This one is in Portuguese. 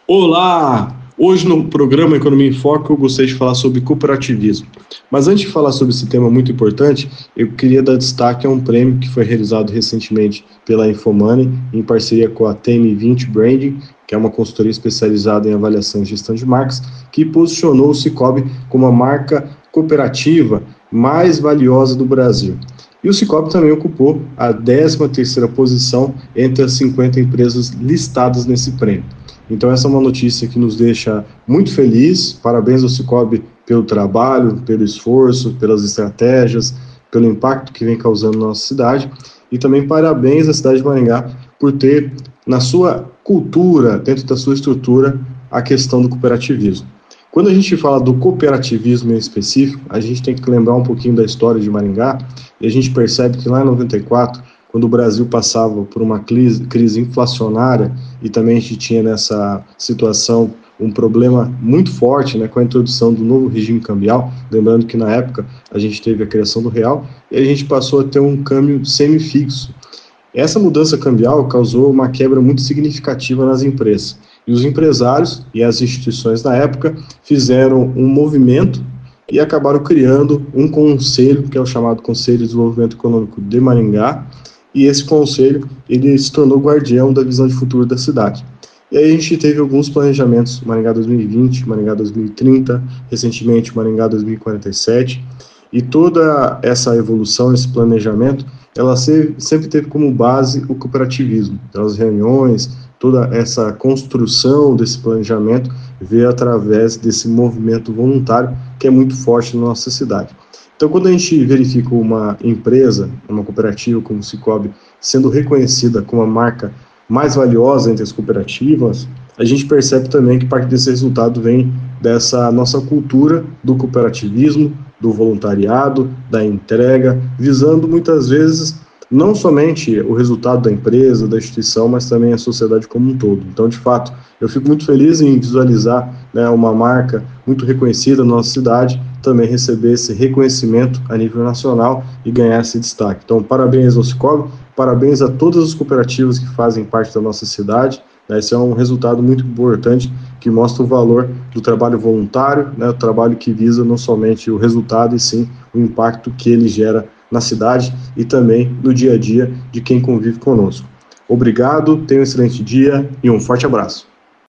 Olá! Hoje no programa Economia em Foco eu gostaria de falar sobre cooperativismo. Mas antes de falar sobre esse tema muito importante, eu queria dar destaque a um prêmio que foi realizado recentemente pela Infomoney, em parceria com a TM20 Branding, que é uma consultoria especializada em avaliação e gestão de marcas, que posicionou o Sicoob como a marca cooperativa mais valiosa do Brasil. E o Sicoob também ocupou a 13ª posição entre as 50 empresas listadas nesse prêmio. Então essa é uma notícia que nos deixa muito felizes. Parabéns ao Sicoob pelo trabalho, pelo esforço, pelas estratégias, pelo impacto que vem causando na nossa cidade. E também parabéns à cidade de Maringá por ter na sua cultura, dentro da sua estrutura, a questão do cooperativismo. Quando a gente fala do cooperativismo em específico, a gente tem que lembrar um pouquinho da história de Maringá, e a gente percebe que lá em 94, quando o Brasil passava por uma crise inflacionária e também a gente tinha nessa situação um problema muito forte, né, com a introdução do novo regime cambial, lembrando que na época a gente teve a criação do real e a gente passou a ter um câmbio semifixo. Essa mudança cambial causou uma quebra muito significativa nas empresas. E os empresários e as instituições da época fizeram um movimento e acabaram criando um conselho, que é o chamado Conselho de Desenvolvimento Econômico de Maringá, e esse conselho ele se tornou guardião da visão de futuro da cidade. E aí a gente teve alguns planejamentos, Maringá 2020, Maringá 2030, recentemente Maringá 2047, e toda essa evolução, esse planejamento, ela sempre teve como base o cooperativismo. Então, as reuniões, toda essa construção desse planejamento veio através desse movimento voluntário que é muito forte na nossa cidade. Então, quando a gente verifica uma empresa, uma cooperativa como o Sicoob, sendo reconhecida como a marca mais valiosa entre as cooperativas, a gente percebe também que parte desse resultado vem dessa nossa cultura do cooperativismo, do voluntariado, da entrega, visando muitas vezes não somente o resultado da empresa, da instituição, mas também a sociedade como um todo. Então, de fato, eu fico muito feliz em visualizar, né, uma marca muito reconhecida na nossa cidade, também receber esse reconhecimento a nível nacional e ganhar esse destaque. Então, parabéns ao Sicoob, parabéns a todas as cooperativas que fazem parte da nossa cidade. Esse é um resultado muito importante que mostra o valor do trabalho voluntário, né, o trabalho que visa não somente o resultado, e sim o impacto que ele gera na cidade e também no dia a dia de quem convive conosco. Obrigado, tenha um excelente dia e um forte abraço.